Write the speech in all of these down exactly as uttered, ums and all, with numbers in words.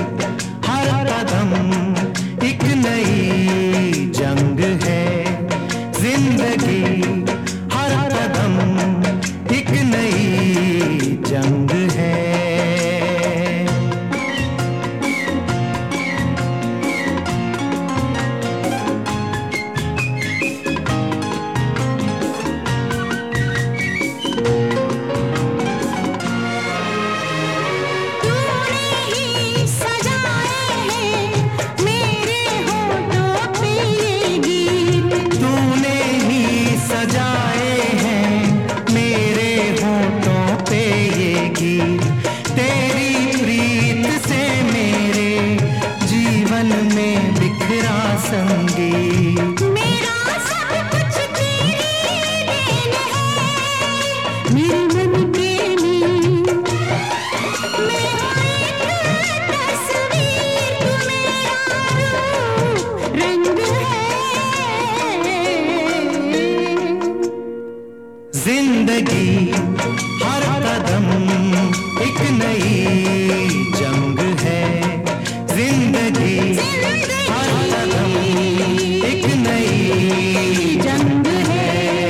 हर कदम एक नई जंग है। जिंदगी हर कदम एक नई जंग है। तेरी प्रीत से मेरे जीवन में बिखरा संगीत। मेरा सब कुछ तेरी देन है, मेरे मन प्रेमी। मेरा एक तस्वीर, तू मेरा रूप रंग है। जिंदगी हर कदम एक नई जंग है। जिंदगी हर कदम एक नई जंग है।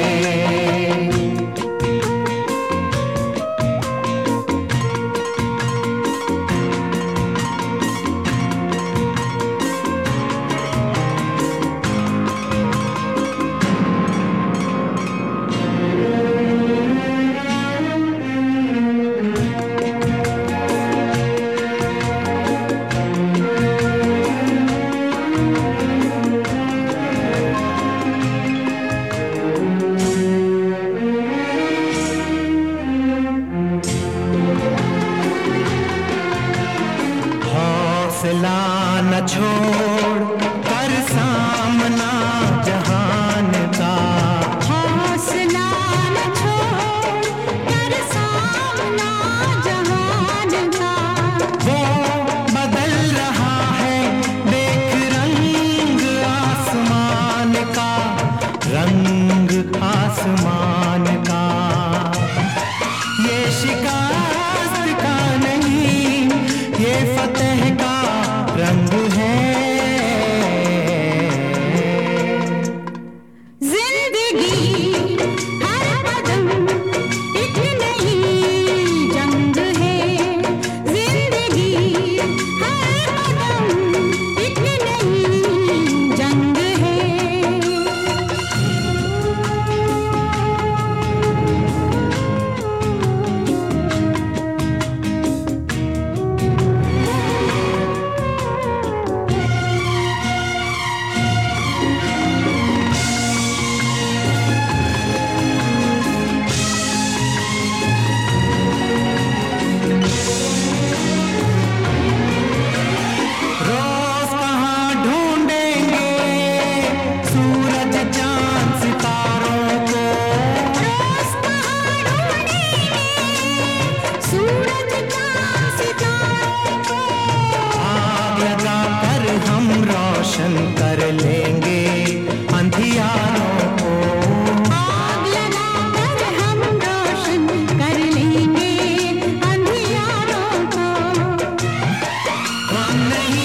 हौसला न छोड़ कर सामना जहान का। हौसला न छोड़ कर सामना जहान का। वो बदल रहा है देख रंग आसमान का, रंग आसमान का। ये शिकस्त का नहीं, ये फतेह का रंग है। जिंदगी हर कदम एक नई जंग है। जिंदगी हर कदम एक नई जंग है। रोज कहाँ ढूंढेंगे सूरज चांद सितारों को। रोज कहाँ ढूंढेंगे सूरज चांद सितारों को। आग लगा कर हम रोशन कर लेंगे अंधियारों को। आग लगा कर हम रोशन कर लेंगे अंधियारों को। हम नहीं